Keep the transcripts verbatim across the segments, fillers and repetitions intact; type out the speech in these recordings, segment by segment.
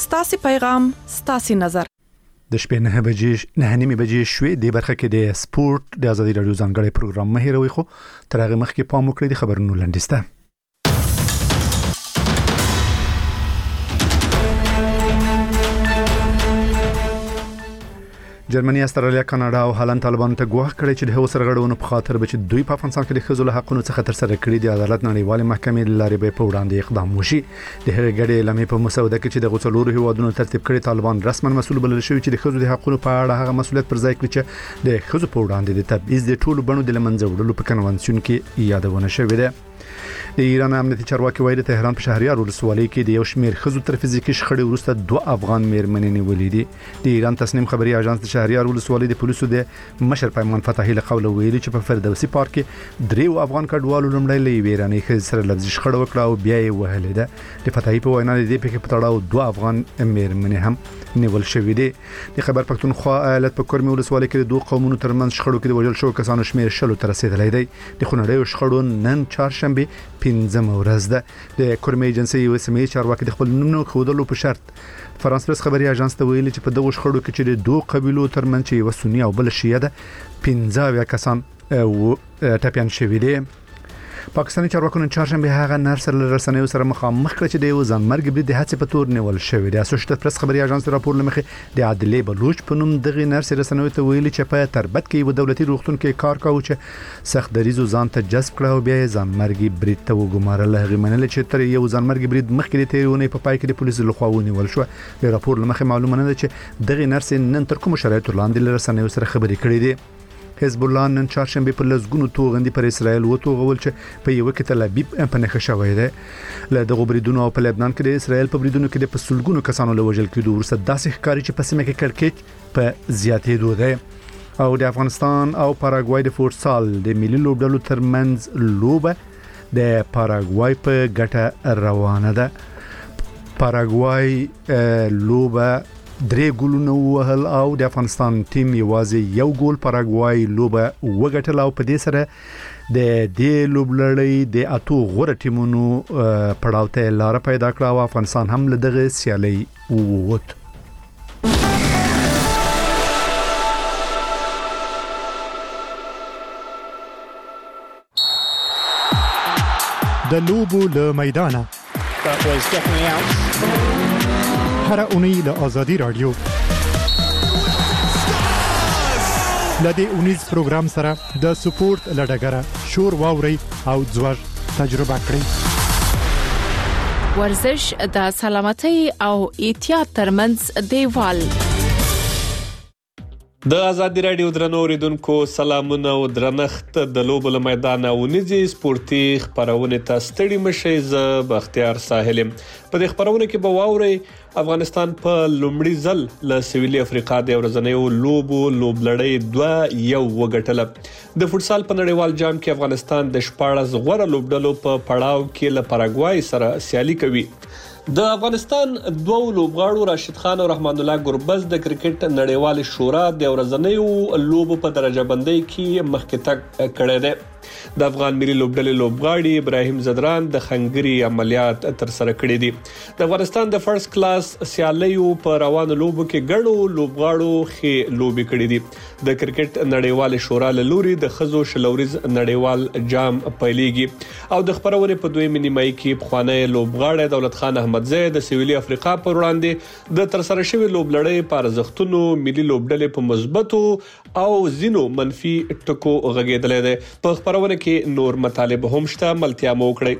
ستاسو پیغام ستاسو نظر د شپې نه بجې نه نیمه بجې شوې د برخه کې د سپورت د ازادي رادیو ځانګړي پروګرام مهیروي خو تر هغه مخکې پام وکړئ د خبرونو لنډیسته. جرمني، استرالیا، کاناډا او هالند طالبانو ته ګواښ کړی چې د هغو سرغړونو په خاطر به چې دوی په افغانستان کې د ښځو له حقونو څخه تر سره کړي د عدالت نړیوالې محکمې لارې به په وړاندې اقدام وشي. د هغې ګډې اعلامیې په مسوده کې چې د غوڅلورو هیوادونو ترتیب کړي طالبان رسما مسؤل بلل شوی چې د ښځو د حقونو په اړه هغه مسؤلیت پر ځای کړي چې د ښځو په وړاندې د تبعیض د ټولو بڼو د لمنځه وړلو په کنوانسیون کې یادونه شوې ده. د ایران امنیتي چارواکي وایي د تهران په شهریار ولسوالۍ کې د یو شمېر ښځو تر فزیکي شخړې وروسته دوه افغان میرمنې نیولې دي. د ایران تصنیم خبري اژانس د شهریار ولسوالۍ د پولیسو د مشر پیمان فتحي له قوله ویلي چې په فردوسي پارک کې دریو افغان کډوالو لومړی له ایراني ښځې سره لفظي شخړه وکړه او بیا یې وهلې ده. د فتحي په وینا د دې پیښې په تړاو دوه افغان میرمنې هم نیول شوې دي. د خیبر پښتونخوا ایالت په کورمي ولسوالۍ کې د دوه قومونو ترمنځ شخړو کې د وژل شوو کسانو شمېر شلو ته رسیدلی دی. د خونړیو شخړو نن چهارشنبه پنځمه ورځ ده. د کورمي ایجنسي یو سیمه چارواکي د خپل نوم خودلو په شرط فرانس پریس خبري اژانس ته ویلي چې په دغه شخړو کې چې د دوه قبيلو ترمنځ یو سنی او بل شیعه ده پنځه کسان ټپيان شوي دي. پاکستاني چارواکو نن چهارشنبه هغه نر سره رسنیو سره مخامخ کړ چې د یو ځانمرګ برید د هڅې په تور نیول شوی دی. اسوسییټډ پریس خبري اژانس راپور لمخې د عادلې بلوچ په نوم دغه نر سره رسنیو ته ویلي چې په تربت کې یو دولتي روغتون کې کار کاوه چې سخت دریزو ځان ته جذب کړ او بیا ځانمرګ برید ته وګمارل. هغه منل چې تر یو ځانمرګ برید مخکې د تیرونې په پای کې د پولیسو لخوا ونیول شو. د راپور لمخې معلومه نه ده چې دغه نر سره نن تر کوم شرایطو لاندې رسنیو سره خبرې کړې دي. حزب الله نن چهارشنبه په لزګونو توغندي پر اسرائیل وتوغول چې په یو کې تل ابیب په نخښه شوی دی. له دغه بریدونو او په لبنان کې د اسرائیل په بریدونو کې د پسلګونو کسانو له وژل کېدو ورسته داسې ښکاري چې په سیمه کې کړکېچ په زیاتېدو دی. او د افغانستان او پاراګوای د فوټسال د ملي لوبډلو ترمنځ لوبه د پاراګوای په ګټه روانه ده. پاراګوای لوبه درې ګولونه وهل او د افغانستان ټیم یوازې یو ګول پاراګوای لوبه وګټل او په دې سره د دې لوبلړۍ د اتو غوړه ټیمونو پړاو ته لار پیدا کړه او افغانستان هم له دغه سیالي ووت. د لوبو له میدانه هر اونۍ له آزادی رادیو لدې اونیز پروګرام سره د سپورت لډګره شور واوري او ځوړ تجربه کړئ. ورزش د سلامتۍ او احتیاط ترمنځ دیوال. د آزادی رادیو درنو اوریدونکو سلامونه او درنښت. د لوبو له میدانه ونیزي سپورتي خبرونه ته ستړي مشي. ز بختیار ساحل په دې خبرونه کې به واوري افغانستان په لومړي ځل له سویلي افریقا د ورځنیو لوبو لوبلړۍ دوه یو وګټله. د فوټسال په نړیوال جام کې افغانستان د شپاړس غوړه لوبډلو په پړاو کې له پاراګوای سره سیالي کوي. د افغانستان دوه لوبغاړو راشد خان او رحمان الله ګربز د کرکټ نړیوال شورا د ورځنیو لوبو په درجه بندۍ کې مخکې تګ کړی دی. د افغان ملي لوبډلې لوبغاړي ابراهیم زدران د خنګري عملیات تر سره کړی دي. د افغانستان د فرست کلاس سیالیو په روانو لوبو کې ګڼو لوبغاړو خې لوبي کړې دي. د کرکټ نړیوال شورا له لوري د خزو شلوريز نړیوال جام پیلېږي او د خبرونه په دویمه نیمه کې بخوانه لوبغاړي دولت خان احمدزی د سویلي افریقا پر وړاندې د تر سره شوی لوبلړۍ په ارزښتونو ملي لوبډلې په مثبتو او زینو منفي ټکو غږیدل دي. په خبرونه کې نور مطالب هم شته، ملتیا مو کړی.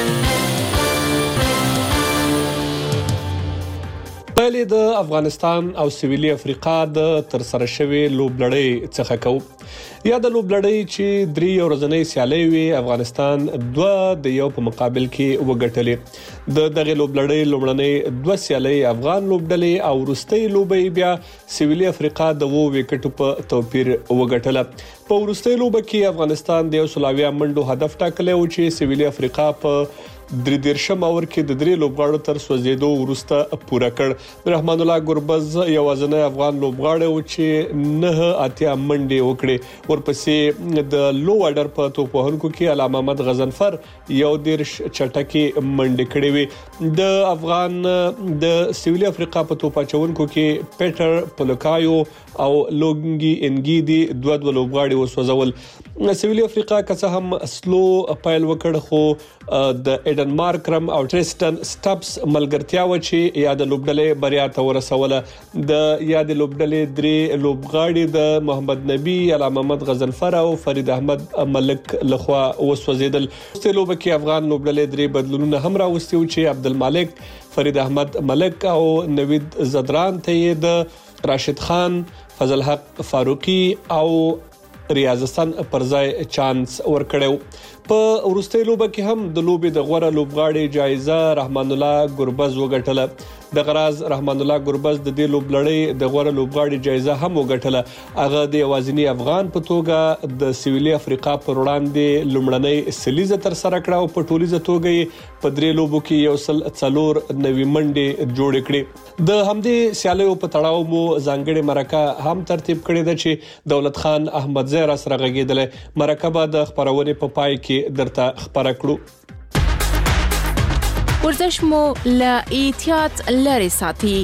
پهلې د افغانستان او سویلي افریقا د تر سره شوی لوبلړۍ څخه کو. یا د لوبلړۍ چې درې ورځنۍ سیالۍ وي افغانستان دوه د یو په مقابل کې وګټلې. د دغه لوبلړۍ لومړنۍ دوه سیالۍ افغان لوبډلې او وروستۍ لوبې بیا سویلي افریقا د وو وکټو په توپیر وګټله. په وروستۍ لوبه کې افغانستان د یو سلاویا منډو هدف ټاکلی و چې سویلي افریقا په درې دیرشم اور کې د درې لوبغاړو تر سوځېدو وروسته پوره کړ. رحمان الله ګربز یوازینی افغان لوبغاړی و چې نه اتیا منډې وکړې. ورپسې د لو اډر په توپوهونکو کې علامه محمد غضنفر یو دیرش چټکي منډې کړې وي. د افغان د سویلي افریقا په توپاچونکو کې پیټر پولکایو او لونګي انګيدي دوه دوه لوبغاړي وسوځول. سویلي افریقا که څه هم سلو پایل وکړ خو د ایډن مارکرم او ټریسټن سټاپس ملګرتیا و چې یاد لوبډلې بریا ته ورسوله. د یاد لوبډلې درې لوبغاړي د محمد نبی، علامه محمد غضنفر او فرید احمد ملک لخوا وسوځیدل. په لوبه کې افغان لوبډلې درې بدلونونه هم راوستي و چې عبدالمالک، فرید احمد ملک او نوید زدران ته د راشد خان، فضل حق فاروقي او ریاض حسن پر ځای چانس ورکړو. په ورستۍ لوبه کې هم د لوبې د غوړه لوبغاړي جایزه رحمان الله ګربز وګټله. د غراز رحمان الله ګربز د دې لوبلړۍ د غوړه لوبغاړي جایزه هم وګټله. هغه د یوازینی افغان په توګه د سویلي افریقا پر وړاندې لومړنۍ سلیزه تر سره کړه او په ټولیزه توګه په درې لوبو کې یو سل څلور نوي منډې جوړ کړې. د همدې سیالیو په تړاو مو ځانګړي مرکه هم ترتیب کړې ده چې دولت خان احمد زیرا سره غږیدل. مرکه به د خبرونې په پای کې درته خبره کړو. ورزش مو له احتیاط لري ساتي.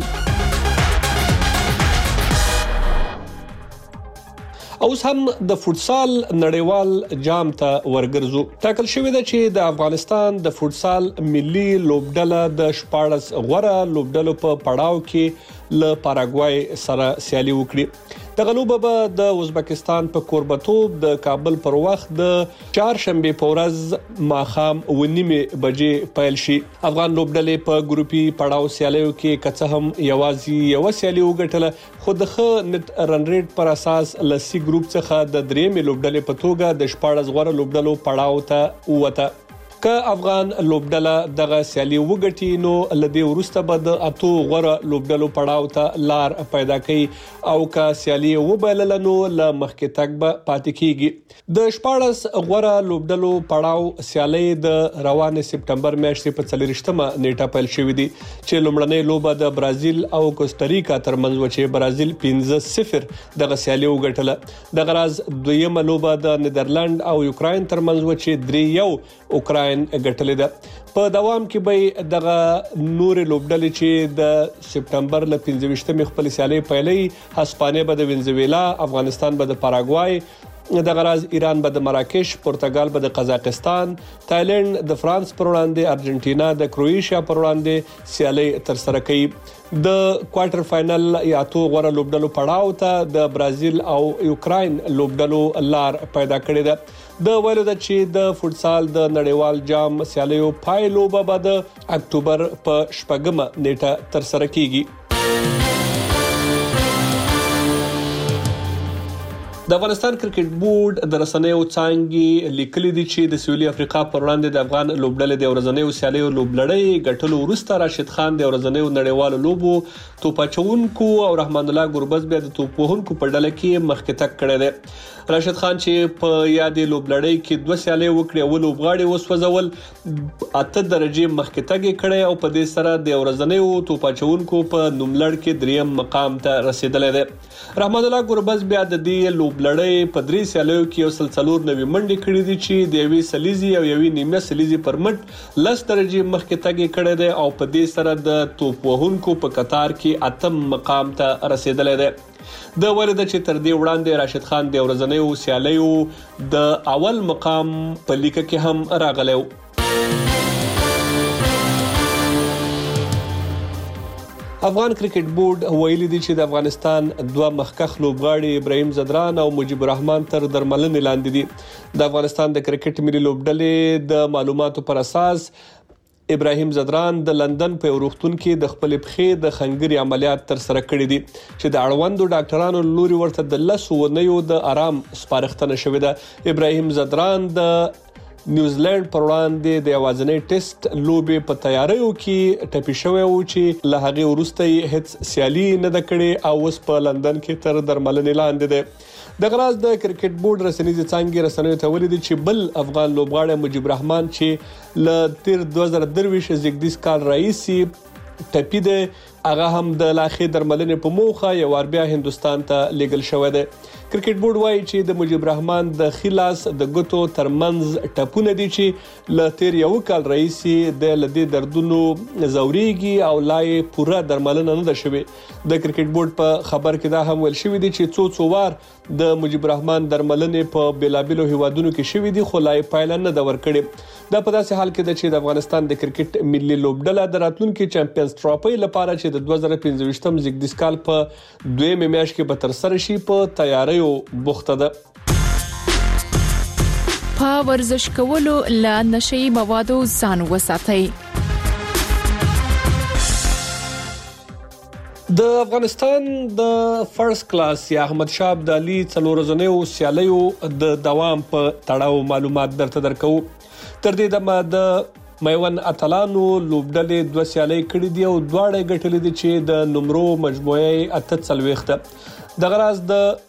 اوس هم د فوتسال نړیوال جام ته ورګرځو. ټاکل شوې ده چې د افغانستان د فوتسال ملي لوبډله د شپاړس غوړه لوبډلو په پړاو کې له پاراګوای سره سیالي وکړي. د غلوبه به د ازبکستان په کوربتوب د کابل پر وخت د چهارشنبه په ورځ ماخام ونیمه بجې پیل شي. افغان لوبډلې په ګروپي پړاو سیالیو کې کڅ هم یوازې یو سیالي وګټله خو د ښه نت رن ریټ پر اساس لسی ګروپ څخه د درېمې لوبډلې په توګه د شپاړس غوړه لوبډلو پړاو ته ووته. که افغان لوبډله دغه سیالي وګټي نو لدی ورسته به د اتو غوړه لوبډلو پړاو ته لار پیدا کوي او که سیالي وبلل نو ل مخکې تک به پاتې کیږي. د شپاړس غوړه لوبډلو پړاو سیالي د روان سپټمبر میاشتې په څلورشتمه نیټه پیل شوې دي چې لومړنۍ لوبه د برازیل او کوستاریکا ترمنځ و چې برازیل پنځه صفر دغه سیالي وګټله. د غراز دویمه لوبه د نیدرلند او یوکراین ترمنځ و چې درې یو اوکراین ګټلې ده. په دوام کې به دغه نور لوبډلې چې د سپټمبر ل پنځه ویشتمې خپل سیالي پیلې، هسپانیا به د وینزویلا، افغانستان به د پاراګوای، د غراز ایران به د مراکش، پرتګال به د قزاقستان، تایلند د فرانس پر وړاندې، ارجنټینا د کروئیشیا پر وړاندې سیالي تر سره کوي. د کوارټر فائنل یا تو غوړه لوبډلو پړاو ته د برازیل او یوکراین لوبډلو لار پیدا کړې ده. د ویلو د چې د فوتسال د نړیوال جام سیالیو پای لوبه به د اکتوبر په شپږمه نیټه تر سره کیږي. د افغانستان کرکټ بورډ د رسنیو څانګې لیکلي دي چې د سویلي افریقا پر وړاندې د افغان لوبډلې د ورځنیو سیالیو لوبلړۍ ګټلو وروسته راشد خان د ورځنیو نړیوالو لوبو توپاچونکو او رحمان الله ګربز بیا د توپوهونکو په ډله کې مخکې تک کړی دی. راشد خان چې په یادې لوبلړۍ کې دوه سیالۍ وکړې او لوبغاړي وسوځول، اته درجه مخکې تک کړی او په دې سره د ورځنیو توپاچونکو په نوملړ کې دریم مقام ته رسیدلی دی. رحمان الله ګربز بیا د دې لوبلړۍ په درې سیالیو کې یو سل څلور نوي منډې کړې دي چې د یوې سلیزي او یوې نیمه سلیزي پر مټ لس درجه مخکې تک کړی دی او په دې سره د توپوهونکو په قطار کې اتم مقام ته رسیدلی دی. د ولید چې تر دې وړاندې راشد خان د ورځنیو سیالیو د اول مقام په لیکه کې هم راغلی و. افغان کرکټ بورډ ویلي دی چې د افغانستان دوه مخکښ لوبغاړي ابراهیم زدران او مجيب الرحمن تر درملنې لاندې دي. د افغانستان د کرکټ ملي لوبډلې د معلوماتو پر اساس ابراهیم زدران د لندن په روغتون کې د خپل پښې د خنګري عملیات تر سره کړی دي چې د اړوندو ډاکټرانو لوري ورته د لسو ونیو د آرام سپارښتنه شوې ده. ابراهیم زدران د نیوزیلند پر وړاندې د یوازینۍ ټیسټ لوبې په تیاریو کې ټپي شوی و چې له هغه وروسته هیڅ سیالي نه د کړې او اوس په لندن کې تر درملنې لاندې ده. د غراز د کرکټ بورډ رسنیزې څانګې رسنیو ته ولیدل چې بل افغان لوبغاړی مجيب رحمان چې ل تیر دوه زره درویش زیږدیز کال رئیسي ټپي ده، هغه هم د لاخې درملنې په موخه یو ور بیا هندستان ته لیږل شوی دی. کرکټ بورډ وایي چې د مجيب رحمان د خلاص د ګوتو ترمنځ ټپونه دي چې ل تیر یو کال رئیسي د لدی دردونو زوريږي او لای پوره درملنه نه ده شوی. د کرکټ بورډ په خبر کې دا هم ویل شوی دی چې څو څو وار د مجيب رحمان درملنې په بیلابلو هیوادونو کې شوی دي خو لای پایله نه دا ورکړي. دا په داسې حال کې ده چې د افغانستان د کرکټ ملي لوبډله د راتلونکي چمپیونز ټرافي لپاره چې د دوه زره پنځه ویشتم زیږدیز کال په دویمه میاشت کې به تر سره شي په تیاریو بوخته ده. په ورزش کولو له نشئی موادو ځان وساتئ. د افغانستان د فرست کلاس یا احمد شاه ابدالي څلور ورځنیو سیالیو د دوام په تړاو معلومات درته درکو. تر دې دمه د میوند اتلانو لوبډلې دوه سیالۍ کړې دي او دواړه ګټلې دي چې د نمرو مجموعه اته څلويخته. د غراز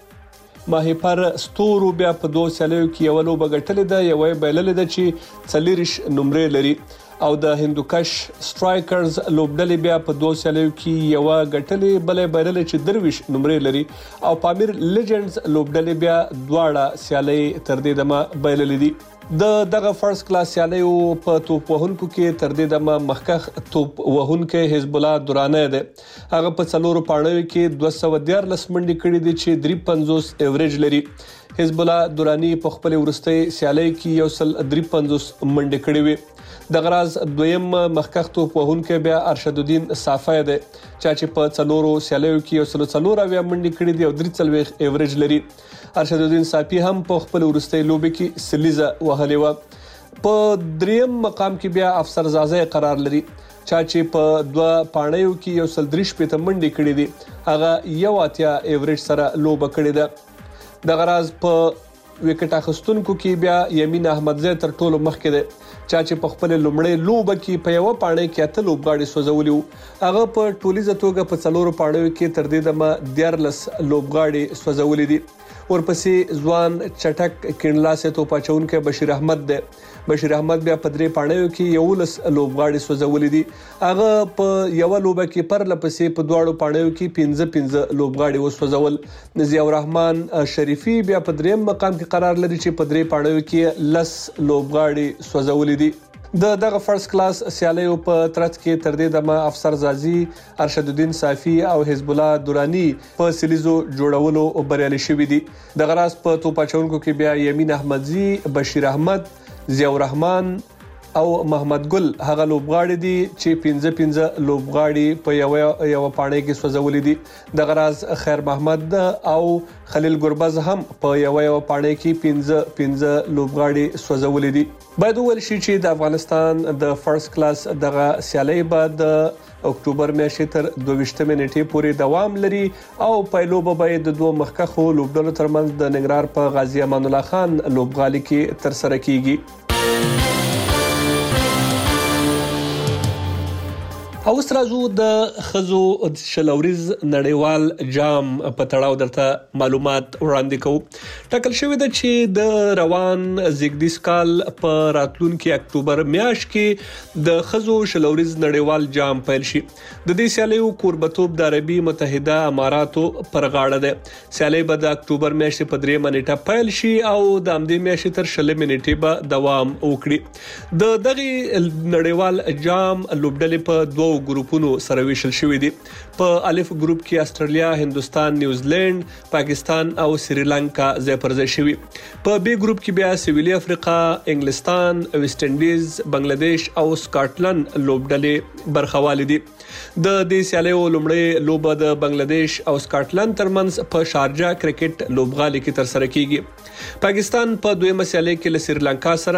د ماهیپر ستورو بیا په دوه سیالیو کې یو لوبه ګټلې ده، یو بایللې ده چې څلریش نمرې لري او د هندوکش سټرایکرز لوبډلې بیا په دوه سیالیو کې یو ګټلې بلې بایللې چې درویش نمرې لري او پامیر لیجندز لوبډلې بیا دواړه سیالۍ تر دې دمه بایللې دي. د دغه فرست کلاس سیالیو په توپ وهونکو کې تر دې دمه مخکخ توپ وهونکو حزب الله درانه ده. هغه په څلورو پاڼو کې دوه سوه دیارلس منډې کړې دي چې درې پنځوس ایوریج لري. حزب الله درانی په خپل ورستۍ سیالۍ کې یو سل درې پنځوس منډې کړې وي. د غراز دویم مخکخ توپ وهونکو بیا ارشد الدین صافی ده چې په څلورو سیالیو کې یو سل څلور اویا منډې کړې دي او درې څلويخ ایوریج لري. ارشد الدین صافی هم په خپل ورستۍ لوبې کې سلیزه وهلې و. په دریم مقام کې بیا افسر زازه قرار لري چې په دوه پاڼو کې یو سل درې شپږ منډې کړې دي، هغه یو اتیا ایوریج سره لوبه کړې ده. د غراز په وکټ اخستونکو کې بیا یمین احمدزی تر ټولو مخکې ده چې په خپل لومړی لوبه کې په یو پاڼه کې اته لوبغاړي سوځولي وو. هغه په ټولیزه توګه په څلورو پاڼو کې تر دې دمه دیارلس لوبغاړي سوځولي دي. ورپسې ځوان چټک کینلاسه توپ اچونکو بشیر احمد ده. بشیر احمد بیا په درې پاڼو کې یو لس لوبغاړي سوځولي دي. هغه په یو لوبه کې پر لپسې په دواړو پاڼو کې پنځه پنځه لوبغاړي وسوځول. ضیاء الرحمن شریفي بیا په دریم مقام کې قرار لري چې په درې پاڼو کې لس لوبغاړي سوځولي دي. د دغه فرست کلاس سیالیو په ترڅ کې تر دې دمه افسر زازي، ارشد الدین صافی او حزب الله درانی په سلیزو جوړولو بریالي شوي دي. د غراس په توپ اچونکو کې بیا یمین احمدزی، بشیر احمد، ضیاء الرحمن او محمد ګل هغه لوبغاړي دي چې پنځه پنځه لوبغاړي په یو یو پاڼه کې سوځولي دي. د غراز خیر محمد او خلیل ګربز هم په یو یو پاڼه کې پنځه پنځه لوبغاړي سوځولي دي. باید ویل شي چې د افغانستان د فرست کلاس دغه سیالۍ بعد د اکتوبر میاشتې تر دوه ویشتمې نیټې پورې دوام لري او پایلوبه به د دوه مخکخو لوبډلو ترمنځ د ننګرهار په غازی امان الله خان لوبغالي کې تر سره کیږي. او سرازو د خزو شلوریز نړیوال جام په تړاو درته معلومات وړاندې کوو. ټاکل شوی دی چې د روان زیږدیز کال په راتلونکي اکتوبر میاشت کې د خزو شلوریز نړیوال جام پیل شي. د دې سیالیو کوربتوب د عربي متحده اماراتو پر غاړه ده. سیالي به د اکتوبر میاشتې په درې منېټه پیل شي او د همدې میاشتې تر شل منېټې به دوام وکړي. د دغه نړیوال جام لوبډلې په دوه ګروپونو سره ویشل شوې دي. په الف ګروپ کې استرالیا، هندستان، نیوزیلند، پاکستان او سریلانکا ځای پر ځای شوي. په بی ګروپ کې بیا سویلي افریقا، انګلستان، ویسټ انډیز، بنگلاديش او سکاټلند لوبډلې برخوالې دي. د دې سیالیو لومړی لوبه د بنگلاديش او سکاټلند ترمنځ په شارجه کرکټ لوبغالي کې تر سره کیږي. پاکستان په دویمه سیالي کې له سریلانکا سره،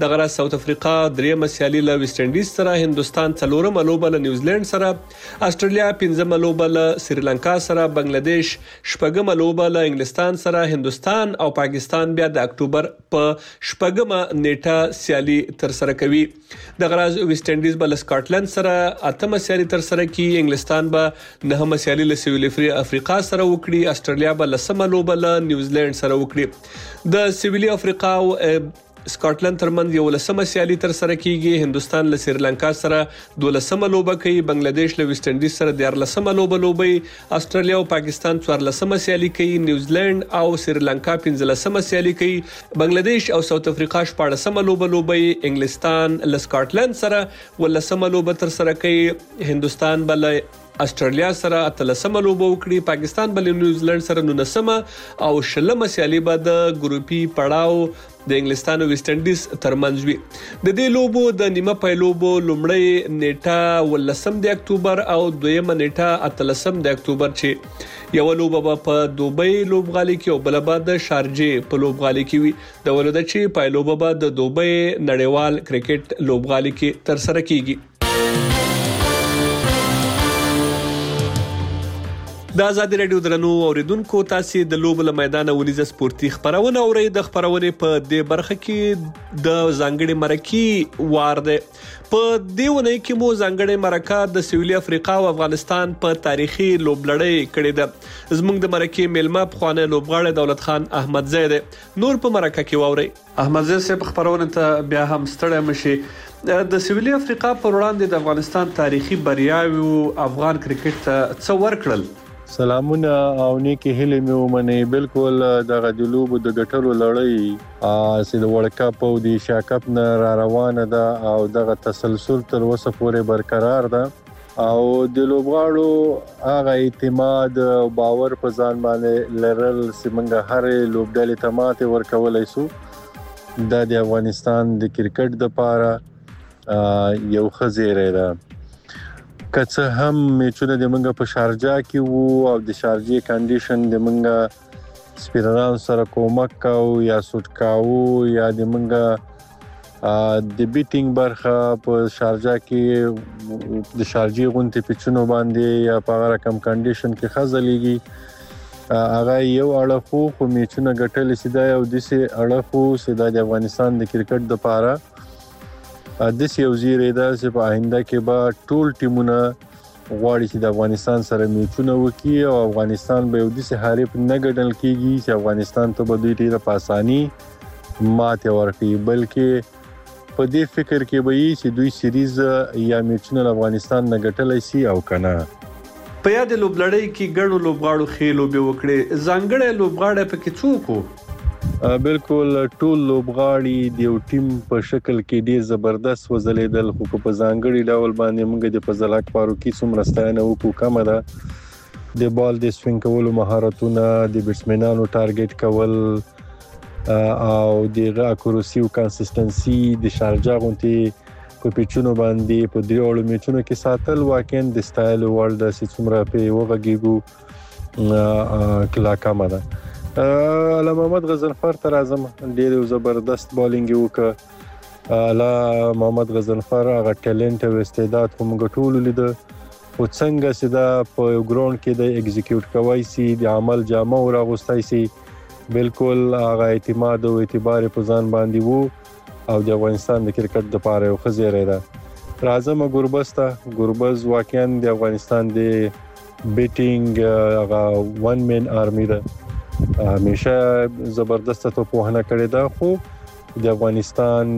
د غره ساوث افریقا درېمه سیالي له ویسټ انډیز سره، هندستان څلورمه لوبه له نیوزیلند سره، استرالیا پنځمه لوبه له سریلانکا سره، بنگلاديش شپږمه لوبه له انګلستان سره، هندستان او پاکستان بیا د اکتوبر په شپږمه نیټه سیالي تر سره کوي. د غره ویسټ انډیز بل سکاټلند سره اتمه سیالي تر سره کوي، انګلستان به نهمه سیالي له سویل افریقا سره وکړي، استرالیا به لسمه لوبه له نیوزیلند سره وکړي. د سویل افریقا او سکاټلند ترمنځ یو لسمه سیالي تر سره کیږي، هندستان له سریلانکا سره دولسمه لوبه کوي، بنگلاديش له ویسټ انډیز سره دیارلسمه لوبه لوبي، استرالیا او پاکستان څوارلسمه سیالي کوي، نیوزیلند او سریلانکا پنځلسمه سیالي کوي، بنگلاديش او ساوث افریقا شپاړسمه لوبه لوبي، انګلستان له سکاټلند سره ولسمه لوبه تر سره کوي، هندستان بل استرالیا سره اتلسمه لوبه وکړي، پاکستان بل نیوزیلند سره نولسمه او شلمه سیالي به د ګروپي پړاو د انګلستان او ویسټ انډیز ترمنځ وي. د دې لوبو د نیمه پایلوبو لومړی نیټه ولسم د اکتوبر او دویمه نیټه اتلسم د اکتوبر چې یو لوبه په دوبۍ لوبغالي کې او بل به د شارجه په لوبغالي کې وي. د ولودت چې پایلوبه به د دوبۍ نړیوال کرکټ لوبغالي کې تر سره کیږي. د آزاد رادیو درنو اوریدونکو، تاسو د لوبو له میدان ونیزه سپورتي خبرونه اورئ. د خبرونې په دې برخه کې د ځانګړي مرکې وار ده. په دې ونې کې مو ځانګړي مرکه د سویل افریقا او افغانستان په تاریخي لوبلړۍ کړې ده. زموږ د مرکې میلمه پخوانی لوبغاړی دولت خان احمدزی ده. نور په مرکه کې واورئ. احمدزی صاحب خبرونه ته بیا هم ستړی مشي. د سویل افریقا پر وړاندې د افغانستان تاریخي بریاوي افغان کرکټ ته څه ورکړل؟ سلامونه او نیکی هیله مې ومني. بالکل دغه د لوبو د ګټلو لړۍ چې د ورلد کپ او د ایشیا کپ نه را روانه ده او دغه تسلسل تر اوسه پورې برقرار ده او د لوبغاړو هغه اعتماد او باور په ځان باندې لرل چې موږ هر لوبډلې ته ماته ورکولای شو. د افغانستان د کرکټ لپاره یو خزیره ده. که څه هم میچونه د منګه په شارجه کې وو او د شارجه کنډیشن د منګه سپیرران سره کومک کاو یا سوټ کاو یا د منګه د بیټینګ برخه په شارجه کې د شارجه غونټې پچونو باندې یا په هغه رقم کنډیشن کې خزلېږي. هغه یو اړه خو خو میچونه ګټل سیدا او د سي اړه خو سیدا د افغانستان د کرکټ لپاره د سی او زیره ده چې په آینده کې به ټول ټیمونه غواړي چې د افغانستان سره میچونه وکړي او افغانستان به د سي حریف نه ګڼل کیږي چې افغانستان ته به دوی ډیره په اساني ماته ورکړي، بلکې په دې فکر کې به یې چې دوی سیریز یا میچونه افغانستان نه ګټلای شي او کنه. په یاد لوبلړۍ کې ګڼو لوبغاړو خېلو به وکړي. ځانګړی لوبغاړی پکې څوک وو؟ بالکل ټول لوبغاړي د یو ټیم په شکل کې ډیر زبردست وزلیدل، خو په ځانګړي ډول باندې موږ د فضلک فاروقي څومره ستاینه وکړو کمه ده. د بال د سوینګ کولو مهارتونه، د بیټسمنانو ټارګټ کول او د اکوریسي او کنسستنسي د شارجه غونټي په پیچونو باندې په دریوړو میچونو کې ساتل واقعا د سټایل ورلد چې څومره په وغږیږو کلا کمه ده. علامه محمد غزنفر تر اعظم ډیر زبردست بالینګ وکړه. علامه محمد غزنفر هغه ټیلنټ او استعداد کوم ټول لید او څنګه چې دا په ګراوند کې د ایگزیکیوټ کوي سي د عمل جامه او راغستای سي، بالکل هغه اعتماد او اعتبار په ځان باندې وو او د افغانستان د کرکټ لپاره یو خزیره ده. اعظم ګوربستا ګوربز واقعا د افغانستان د بیټینګ هغه ون مین آرمی ده، همیشه زبردست توپوهنه کړې ده. خو د افغانستان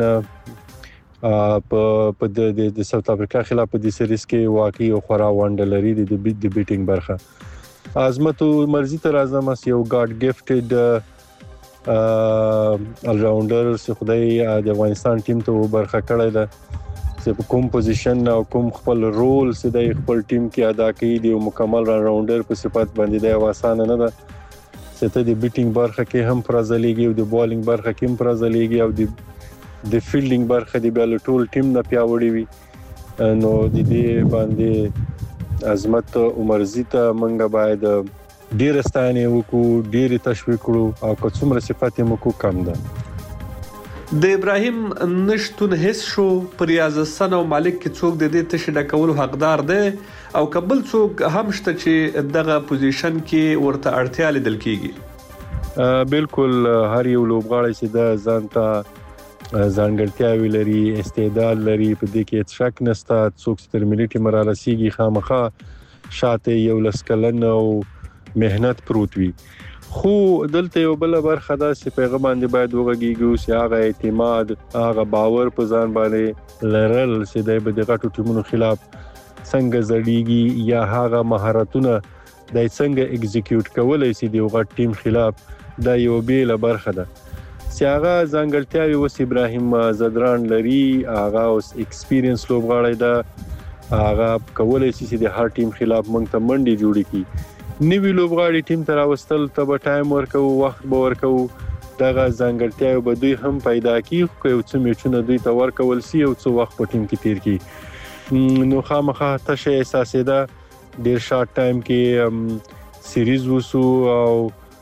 په د ساوث افریقا خلاف په دې سریز کې واقعي او خورا وانډلري د بیټینګ برخه. عظمت مرزي تر اعظم یو ګاډ ګفټډ ال راونډر چې خدای د افغانستان ټیم ته برخه کړی ده چې په کوم پوزیشن او کوم خپل رول چې د خپل ټیم کې ادا کوي د مکمل راونډر په صفت باندې د واسانه نه ده. ته د بیټینګ برخه کې هم پرځلېږي او د بالینګ برخه کې هم پرځلېږي او د د فیلډینګ برخه د بل ټول ټیم نه پیاوړی وي. نو د دې باندې عظمت عمرزي ته منګه باید ډیر ستاینه وکړو، ډیر تشویق کړو او که څومره صفات یې مکو کم ده. د ابراهیم نشتون هیڅ شو پر ریاض حسن او مالک کې څوک د دې تشه ډکولو حقدار دی او قبل څوک هم شته چې دغه پوزیشن کې ورته اړتیا لیدل کیږي؟ بالکل هر یو لوبغاړی چې د ځانته ځانګړتیاوې لري، استعداد لري، په دې کې شک نشته. څوک چې تر ملي ټیم رارسیږي خامخا شاته یو لس کلن او مهنت پروت وي. خو دلته یو بل برخه ده چې پیغام باندې باید وغږیږو چې هغه اعتماد، هغه باور په ځان باندې لرل چې د بدغټو ټیمونو خلاف څنګه زړیږي یا هغه مهارتونه د څنګه ایگزیکیوټ کولای شي د غټ ټیم خلاف، دا یو بیل برخه ده. سیاغه ځانګړتیاوي وس ابراهیم زدران لري، هغه اوس ایکسپیرینس لوبغاړی ده، هغه کولای شي چې د هر ټیم خلاف مونږ ته منډي جوړی کی. نوی لوبغاړي ټیم ته راوستل ته به ټایم ورکو، وخت به ورکو، دغه ځانګړتیاوي به دوی هم پیدا کی، خو یو څه میچونه دوی ته ورکول سی او څه وخت په ټیم کې تیر کی. نو خامخا تشه احساسې ده ډیر شارټ ټایم کې سیریز وسو او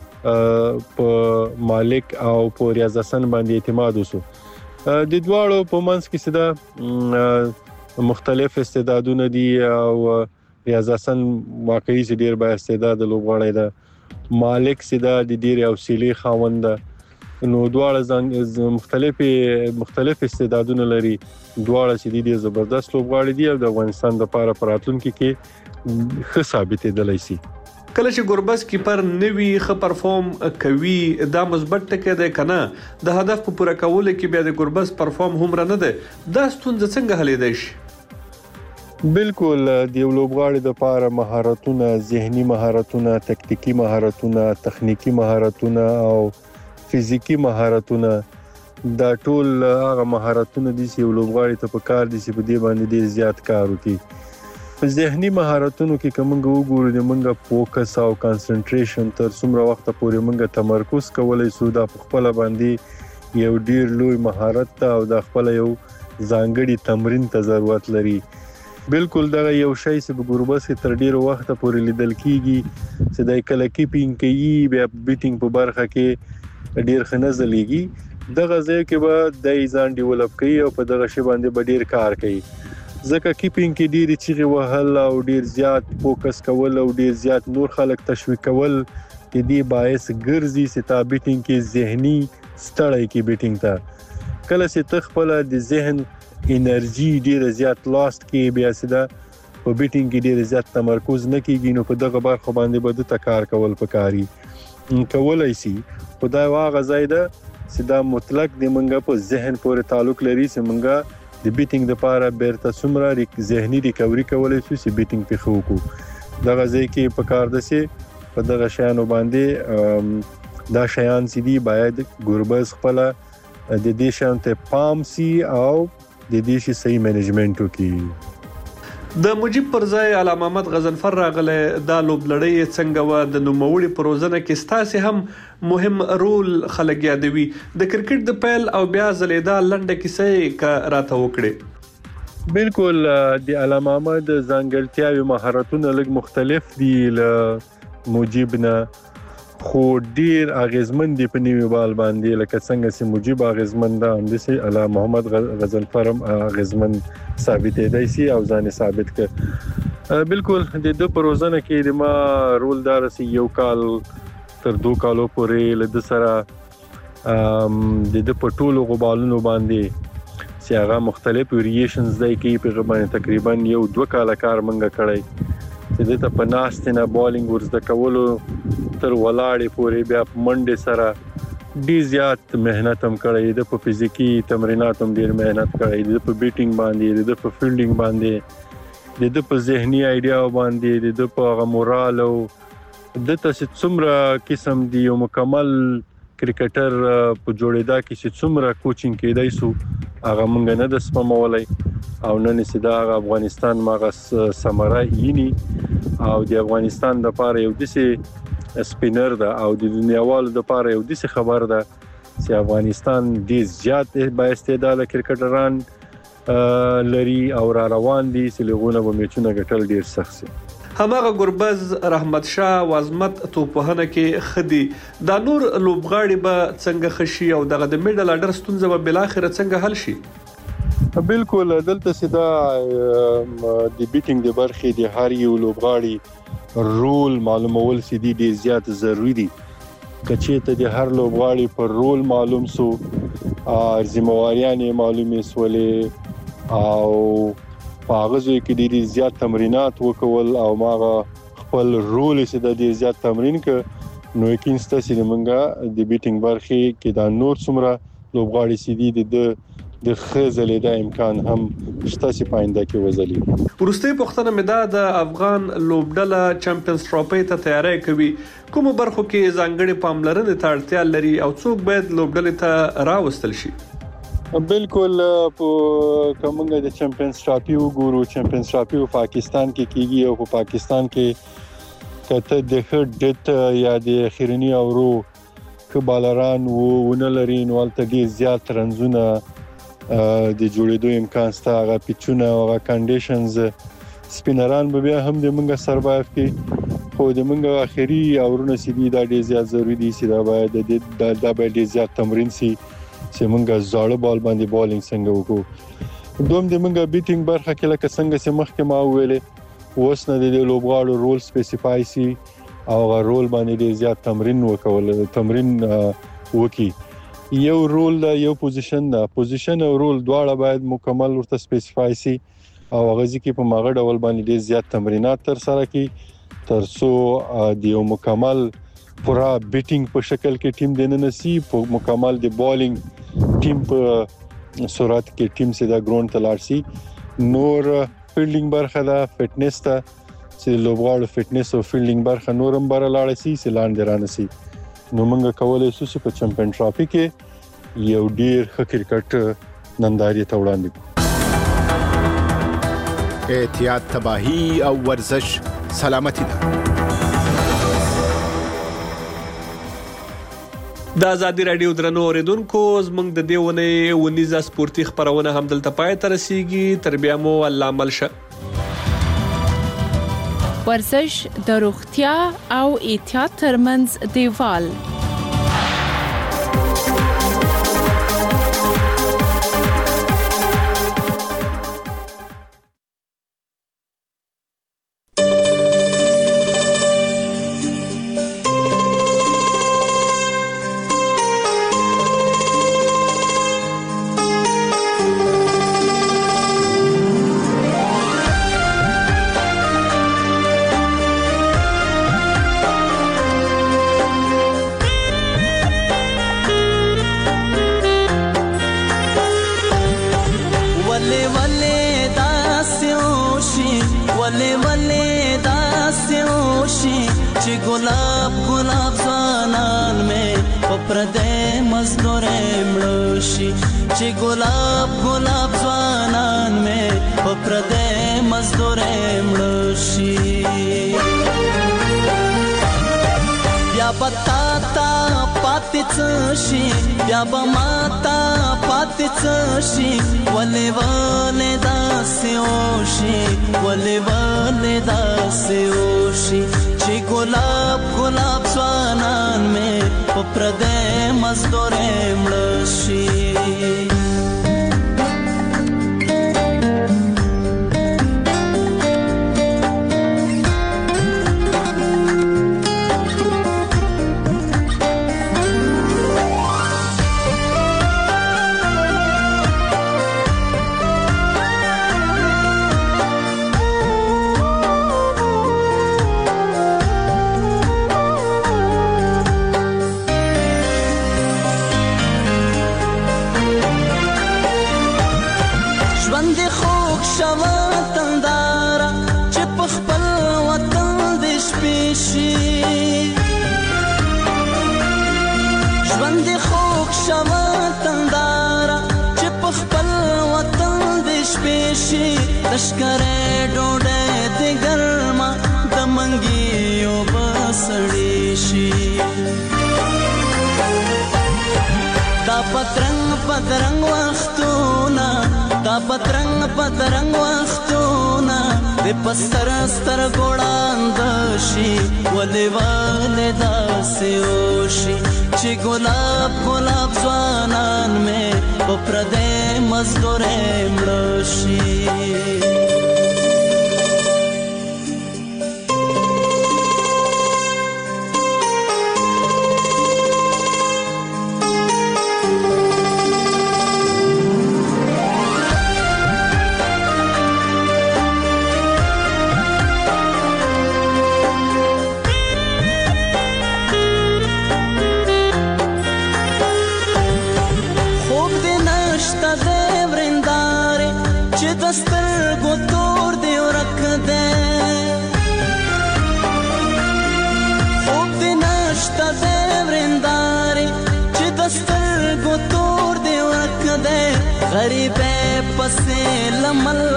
په مالک او په ریاض حسن باندې اعتماد وسو. د دواړو په منځ کې سده مختلف استعدادونه دي او ریاض حسن واقعي چې ډیر با استعداد لوبغاړی ده، مالک سده د ډیر حوصله خاوند ده. نو دواړه مختلف مختلف استعدادونه لري، دواړه چې ډیر زبردست لوبغاړي دي او د افغانستان لپاره پراتلونکو کې ښه ثابتېدلی شي. کله چې ګوربز کیپر نوی ښه پرفارم کوي دا مثبت ټکی دی کنه، د هدف په پوره کولو کې بیا د ګوربز پرفارم هم نه ده، دا ستونزه څنګه حلېدای شي؟ بالکل د یو لوبغاړي د لپاره مهارتونه، ذهني مهارتونه، تکتیکی مهارتونه، تخنیکی مهارتونه او فزیکی مهارتونه، دا ټول هغه مهارتونه دي چې یو لوبغاړي ته پکار دي چې په دې باندې ډیر زیات کار وکړي. په ذهني مهارتونو کې کومه وګورو د منګه فوکس او کانسنټریشن تر څومره وخت پورې منګه تمرکز کولای سو، دا په خپل باندې یو ډیر لوی مهارت ته او د خپل یو ځانګړي تمرین ته ضرورت لري. بالکل دا یو شی چې په ګوربز کې تر ډیر وخت پورې لیدل کیږي چې د کله کیپینګ کوي، بیا بیټینګ په برخه کې ډیر خنځلېږي. دغه ځای کې به د ځان ډیولپ کوي او په دغه شی باندې به ډیر کار کوي. ځکه کیپینګ کې ډیر چیغي وهل او ډیر زیات فوکس کول او ډیر زیات نور خلک تشویق کول د دې باعث ګرځي چې تا بیټینګ کې ذهني ستړی کې بیټینګ ته کله چې تخپل د ذهن انرژي ډیر زیات لاست کې بیا سده په بیټینګ کې ډیر زیات تمرکز نه کیږي. نو په دغه برخه باندې به د تکار کول پکاري کولای شي. خدای واغه زیاده چې دا مطلق د منګه په ذهن پورې تعلق لري چې منګه د بیټینګ لپاره بیرته څومره ذهني ریکوري کولای شي چې بیټینګ په خو کو. دغه ځای کې په کار ده چې په دغه شیانو باندې دا شیان چې دی باید ګوربز خپل د دې شیان ته پام سي او د دې شي صحیح مینجمنت وکړي. د مجيب پر ځای علامه محمد غزنفر راغله، دا لوبلړۍ څنګه و د نوموړي پروژه کې ستاسو هم مهم رول خلک یادوي. د کرکټ د پیل او بیا زلیدا لنډه کیسه کا راته وکړي. بالکل د علامه محمد ځانګړتیاوي مهارتونه لږ مختلف دي له مجيب نه، خو ډیر اغیزمن دي په نیو بال باندې، لکه څنګه چې مجيب اغیزمن ده هم دي علامه محمد غزنفر هم اغیزمن ثابتې دی سي او ځان ثابت کړ. بالکل د دو پروژه کې د ما رول دار سي یو کال تر دو کالو پورې له سره د د پټولو غبالونو باندې چې هغه مختلف ویریشنز دی کې په غوښنه تقریبا یو دوه کال کار منګه کړی چې د په ناستنه بالینګ ورز د کولو تر ولاړې پورې بیا منډه سره ډیر زیات مهنت هم کړی، د په فزیکی تمرینات هم ډیر مهنت کړی، د په بیټینګ باندې، د په فیلډینګ باندې، د په ذهني ایډیا باندې، د په مورال او د تاسو څومره قسم دی یو مکمل کرکټر په جوړېدا کې چې څومره کوچینګ کېدای سو هغه مونږ نه د سپمولای او نن سدا افغانستان ماغه سمرا یینی او د افغانستان د پاره یو دسي سپینر ده او د دنیاوالو د پاره یو دسي خبر ده چې افغانستان ډیر زیات با استعداد کرکټران لري او را روان دي چې لغونه به میچونه ګټل ډیر سخت شي. هماغه ګربز رحمت شاه وازمت توپوهنه کې خدي دا نور لوبغاړي به څنګه خشي او دغه د میډل اډر ستونزه به بل اخر څنګه حل شي؟ بالکل دلته سیدا د بیټینګ د برخې د هر یو لوبغاړي رول معلومول سیدي ډیر زیات ضروری دي. کچې ته د هر لوبغاړي پر رول معلوم سو ځمواریان معلومې سولې او پاغزو کې ډیر زیات تمرینات وکول او ماغه خپل رول سیدا ډیر زیات تمرین ک نو کینسته سیده منګه د بیټینګ برخې کې دا نور څومره لوبغاړي سیدي د د خزلې د امکان هم شته چې پاینده کې وزلي. ورسته پختنه مدا د افغان لوبډله چمپیونز ټرافي ته تیاری کوي. کوم برخو کې ځانګړي پاملرنې ته اړتیا لري او څوک باید لوبډلې ته راوستل شي؟ بالکل په کومه د چمپیونز ټرافي وګورو چمپیونز ټرافي په پاکستان کې کیږي او په پاکستان کې کته د هډت یا د اخرنی اورو کبالران وو ونلري نو الته ډیر زیات رنزونه د جوړېدو امکان ستا هغه پیچونه او هغه کنډیشنز سپینران به بیا هم د منګه سروایو کې خو د منګه اخري اورونه سیدي دا ډیر زیات ضروری دي چې دا باید د دا باید ډیر زیات تمرین سي چې منګه زاړه بال باندې بالینګ څنګه وکړو. دوم د منګه بیټینګ برخه کې لکه څنګه چې مخکې ما ویلې اوس نه د لوبغاړو رول سپیسیفای سي او هغه رول باندې ډیر زیات تمرین وکول تمرین وکي. یو رول دا یو پوزیشن دا پوزیشن او رول دواړه باید مکمل ورته سپیسیفای سي او هغه ځکه په ماغه ډول باندې ډیر زیات تمرینات تر سره کی تر څو د یو مکمل پورا بیټینګ په شکل کې ټیم دننه سي په مکمل د بالینګ ټیم په صورت کې ټیم سي دا ګراوند ته لاړ سي. نور فیلډینګ برخه دا فټنس ته چې لوبغاړو فټنس او فیلډینګ برخه نورم بر لاړ سي سلان درانه سي. نو موږ کولای شو چې په چمپیون ټرافي کې یو ډیر ښه کرکټ ننداري ته وړاندې کړو. احتیاط تباہی او ورزش سلامتی ده. د ازادي رادیو درنو اوریدونکو زموږ د دیونه ونیزه سپورتي خبرونه هم دلته پای ته رسیږي. تر بیا مو الله ملشه. ورزش د روغتیا او احتیاط ترمنځ دیوال. پترنګ پترنګ وختونه د دا پترنګ پترنګ وختونه د پستر ستر ګوړاند شي ولې ولې داسې وشي چې ګلاب ګلاب ځوانان مې په پردې مزدورې مړه شي. سترګو تور دی ورک دی خوب دی نشته دی ورندارې چې د سترګو تور دی ورک دی غریبې پسې لمل